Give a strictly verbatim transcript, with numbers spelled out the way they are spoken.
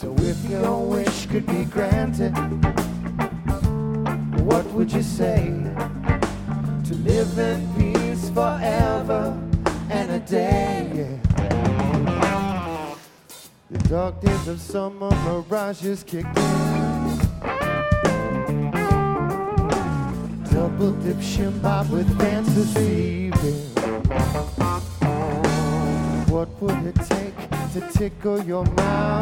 So if your wish could be granted, what would you say? To live in peace forever and a day, yeah. The dark days of summer mirages kicked in. Double dip shimbop with fantasy. What would it take to tickle your mind?